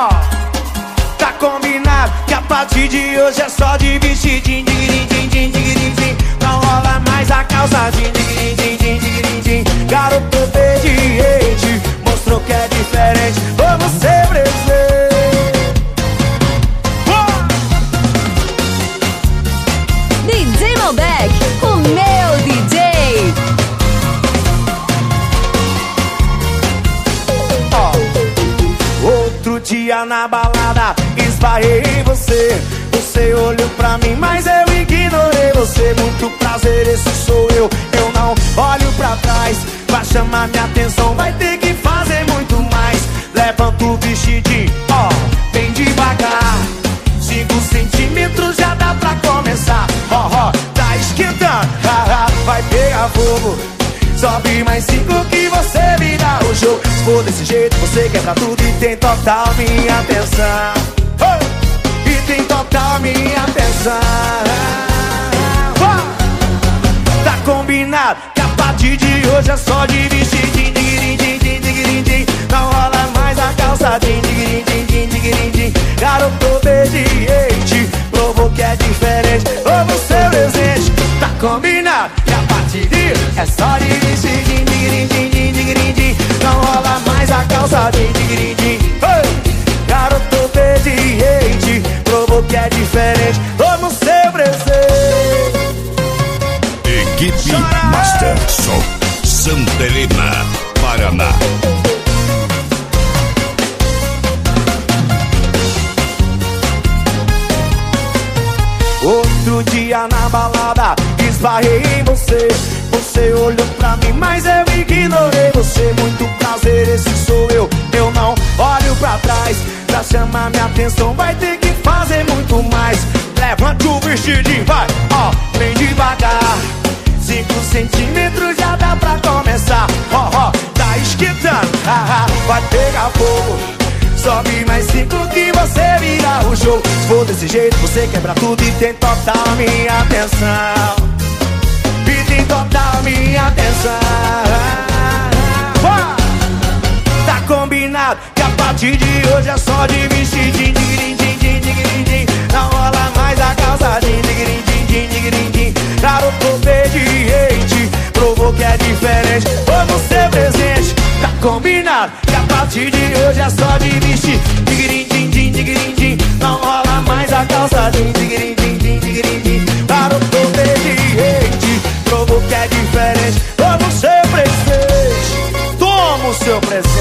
Ó, tá combinado que a partir de hoje é só de vestidinho, digiridim, digiridim. Não rola mais a calçadinha, digiridim, digiridim. Garoto obediente, mostrou que é diferente. Vamos ser presente. DJ Malbec, o meu DJ. Outro dia na balada, esbarrei em você. Você olhou pra mim, mas eu ignorei você. Muito prazer, esse sou eu. Eu não olho pra trás. Pra chamar minha atenção, vai ter que fazer muito mais. Levanta o vestidinho, ó, bem devagar. 5 centímetros já dá pra começar. Ó, tá esquentando, vai pegar fogo. Sobe mais 5 que você vira o jogo. Se for desse jeito, você quebra tudo e tem total minha atenção. E tem total minha atenção. Tá combinado que a partir de hoje é só de vestidinho, digiridim, digiridim. Não rola mais a calçadinha, digiridim, digiridim. Garoto obediente, provou que é diferente. Vamos ser presente. Tá combinado que a partir de hoje é só de vestidinho, digiridim, digiridim. Não rola mais a calçadinha, digiridim. Garoto obediente, provou que é diferente. Vamos ser presente. Equipe Master Som, Santa Helena, Paraná. Outro dia na balada, esbarrei em você. Você olhou pra mim, mas eu ignorei você. Muito prazer, esse sou eu. Eu não olho pra trás. Pra chamar minha atenção, vai ter que fazer muito mais. Levante o vestidinho, vai, ó, bem devagar. 5 centímetros já dá pra começar. Ó, tá esquentando, vai pegar fogo. Sobe mais 5 que você vira o jogo. Se for desse jeito, você quebra tudo e tem total minha atenção. E tem total minha atenção. Tá combinado que a partir de hoje é só de vestidinho, digiridim, digiridim. Não rola mais a calçadinha, digiridim, digiridim. Garoto obediente, provou que é diferente. Vamos ser presente. Tá combinado que a partir de hoje é só de vestir, digiridim, digiridim. Não rola mais a calçadinha, digiridim, digiridim. Garoto obediente, provou que é diferente. Vamos ser presente. Toma o seu presente.